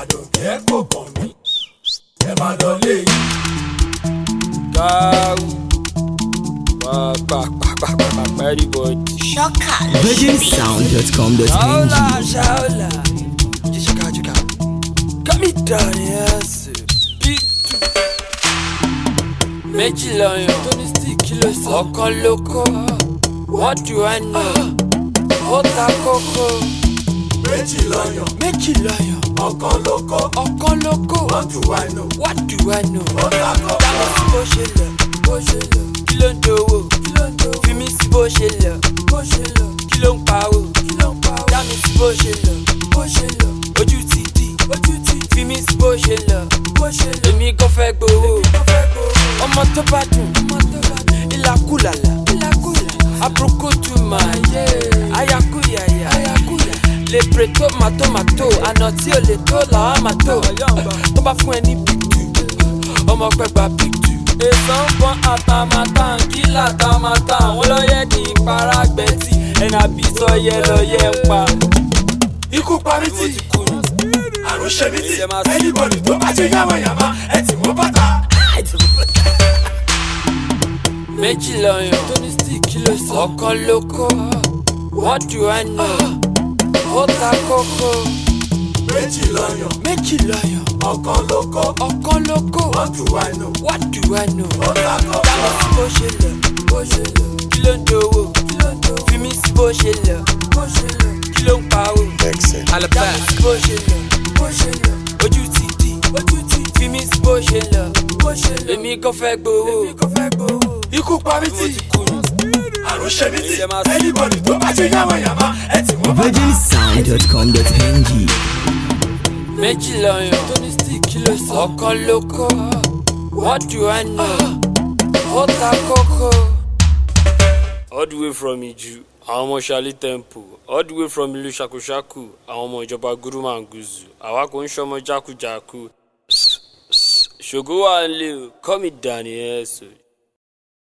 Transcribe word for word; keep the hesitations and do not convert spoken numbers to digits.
Àdùnkẹ́ kò kàn mí ẹ máa lọ léyìn. Gáwù pàpàpàpàpàpà everybody. Shocker. virgin sound dot com dot n Shaola g Shaola Jishika Jika Come it down yes Big two Méjì lọ́yàn Tony stick kilo sọ Ọ̀kan lóko What do I know? Ó ta kókó Méjì lọ́yàn Méjì lọ́yàn ọ̀kan lóko. Ọ̀kan lóko What do I know? What do I know? Ó ta kókó. Dámi sí bó ṣe lọ Bó ṣe lọ Kí ló ń dowó? Kí ló ń dowó? Fi mí sí bó ṣe lọ Bó ṣe lọ Kí ló ń pawó? Kí ló ń pawó? Dámi sí bó ṣe lọ Bó ṣe lọ Ojú ti di Ojú ti di Fi mí sí bó ṣe lọ Bó ṣe lọ Èmi kò fẹ́ gbowó Ọmọ tó bá dùn Ìlàkúlàlà Àbùrùkùtù máa yẹ Ayakúyàyà Lè pèrè tó màtómàtó Àná tí ò lè tó làwọn máa tó Tó bá fún ẹ ní big two Ọmọ pẹ́ gba big two Èso ń pọ́n àtàmátà Kílà àtàmátà Wọ́n lọ́yẹ̀ kì í para gbẹ̀tì Ẹ̀nà bí sọ́yẹ lọ́yẹ̀ ń pa Ikú pa mí tì, àrùn ṣe mí tì, anybody tó bá ṣe yàmàyàmá ẹ tì wọ́n bàtà. Méjì lọ́yàn Tony stick kilo sọ Ọ̀kan lóko What do I know? Ó ta kókó Méjì lọ́yàn Méjì lọ́yàn ọ̀kan lóko. Ọ̀kan lóko What do I know? What do I know? Ó ta kókó. Dámi sí bó ṣe lọ Bó ṣe lọ Kí ló ń dowó? Kí ló ń dowó? Fi mí sí bó ṣe lọ Bó ṣe lọ Kí ló ń pawó? Dámi sí bó ṣe lọ Bó ṣe lọ Ojú ti di Ojú ti di Fi mí sí bó ṣe lọ Bó ṣe lọ Èmi kò fẹ́ gbowó Èmi kò fẹ́ gbowó Ikú pa mí tì, àrùn ṣe mí tì, anybody tó bá ṣe yàmàyàmá ẹ tì wọ́n bàtà. virgin sound dot com dot n g Méjì lọ́yàn Tony stick kilo sọ Ọ̀kan lóko What do I know? Ó ta kókó. All the way from Iju, àwọn ọmọ Shali Temple. All the way from ìlú Shakushaku, àwọn ọmọ ìjọba Gurumanguzu. Àwa kò ń ṣọmọ jákujàku. Ṣògo wà ń lé o, call me Danny Ẹ̀sọ́.